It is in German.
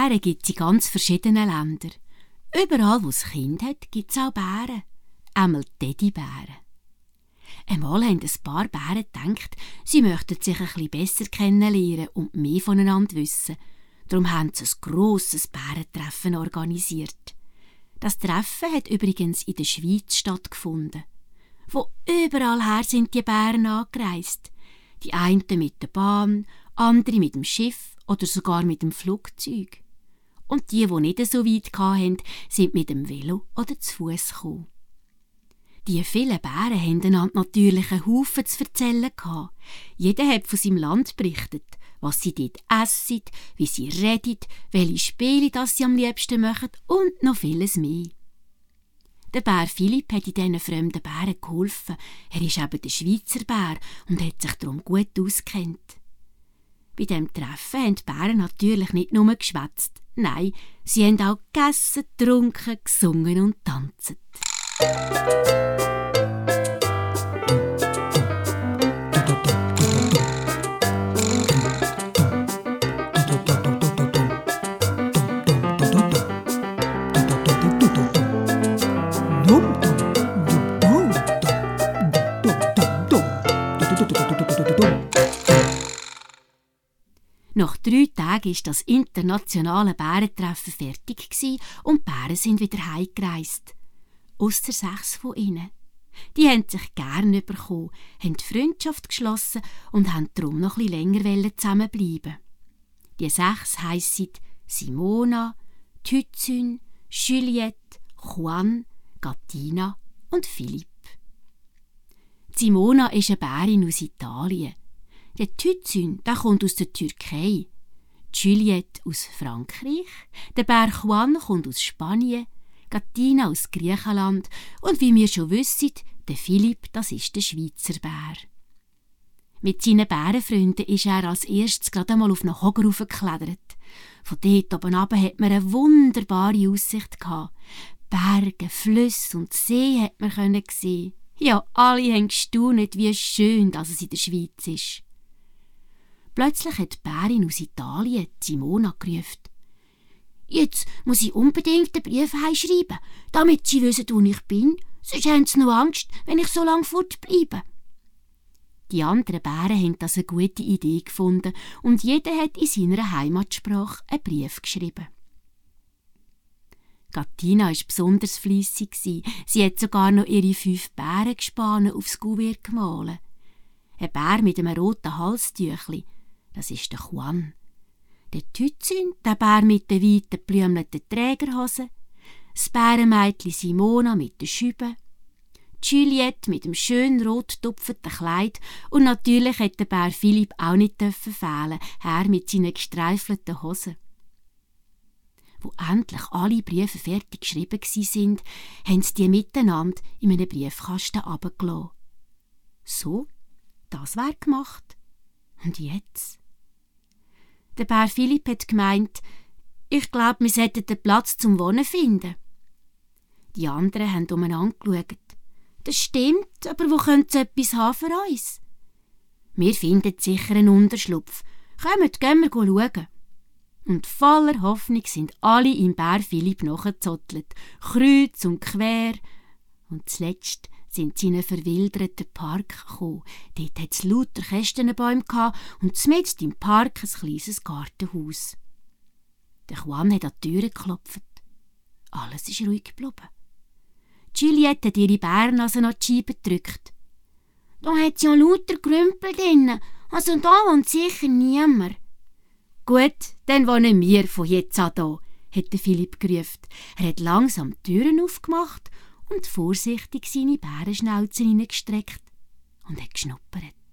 Bären gibt es in ganz verschiedenen Ländern. Überall, wo es Kind hat, gibt es auch Bären. Einmal Teddybären. Einmal haben ein paar Bären gedacht, sie möchten sich ein bisschen besser kennenlernen und mehr voneinander wissen. Darum haben sie ein grosses Bärentreffen organisiert. Das Treffen hat übrigens in der Schweiz stattgefunden. Von überall her sind die Bären angereist. Die einen mit der Bahn, andere mit dem Schiff oder sogar mit dem Flugzeug. Und die nicht so weit hatten, sind mit dem Velo oder zu Fuß gekommen. Die vielen Bären haben einander natürlich einen Haufen zu erzählen gehabt. Jeder hat von seinem Land berichtet, was sie dort essen, wie sie reden, welche Spiele das sie am liebsten machen und noch vieles mehr. Der Bär Philipp hat in diesen fremden Bären geholfen. Er ist eben der Schweizer Bär und hat sich darum gut ausgekannt. Bei diesem Treffen haben die Bären natürlich nicht nur geschwätzt. Nein, sie haben auch gegessen, getrunken, gesungen und tanzt. Nach 3 Tagen war das internationale Bärentreffen fertig und die Bären sind wieder heimgereist. Ausser 6 von ihnen. Die haben sich gerne bekommen, haben die Freundschaft geschlossen und haben darum noch etwas länger zusammenbleiben. Die 6 heissen Simona, Tützün, Juliette, Juan, Gattina und Philipp. Simona ist eine Bärin aus Italien. Der Tützün kommt aus der Türkei. Juliette aus Frankreich. Der Bär Juan kommt aus Spanien. Gattina aus Griechenland. Und wie wir schon wissen, der Philipp, das ist der Schweizer Bär. Mit seinen Bärenfreunden ist er als erstes gerade einmal auf einen Hocker geklettert. Von dort oben runter hat man eine wunderbare Aussicht gehabt. Berge, Flüsse und See hat man sehen. Ja, alle haben gestaunt, wie schön dass es in der Schweiz ist. Plötzlich hat die Bärin aus Italien, Simona, gerufen. «Jetzt muss ich unbedingt einen Brief heimschreiben, damit sie wissen, wo ich bin. Sonst haben sie noch Angst, wenn ich so lange fortbleibe.» Die anderen Bären haben das eine gute Idee gefunden und jeder hat in seiner Heimatsprache einen Brief geschrieben. Gattina war besonders fleissig. Sie hat sogar noch ihre 5 Bärengespanne aufs Kuvert gemalt. Ein Bär mit einem roten Halstüchli, das ist der Juan. Der Tützün, der Bär mit den weiten geblümelten Trägerhosen. Das Bärenmädchen Simona mit den Schüben. Juliette mit dem schön rot getupften Kleid und natürlich hätte der Bär Philipp auch nicht fehlen, er mit seinen gestreifelten Hosen. Wo endlich alle Briefe fertig geschrieben waren, haben sie die miteinander in einen Briefkasten runtergelassen. So, das wär gemacht. Und jetzt? Der Bär Philipp hat gemeint, ich glaube, wir sollten den Platz zum Wohnen finden. Die anderen haben umeinander geschaut. Das stimmt, aber wo könnte es etwas haben für uns? Wir finden sicher einen Unterschlupf. Kommt, gehen wir schauen. Und voller Hoffnung sind alle im Bär Philipp nachgezottelt, kreuz und quer. Und zuletzt sind sie in einen verwilderten Park gekommen. Dort hatte es lauter Kästenbäume und mitten im Park ein kleines Gartenhaus. Der Juan hat an die Tür geklopft. Alles ist ruhig geblieben. Juliette hat ihre Bärnase noch die Scheibe gedrückt. «Da hat es ja lauter Grümpel drin, also da wohnt sicher niemand.» «Gut, dann wohnen wir von jetzt an da», hat Philipp gerufen. Er hat langsam die Türen aufgemacht und vorsichtig seine Bärenschnauze hineingestreckt und hat geschnuppert.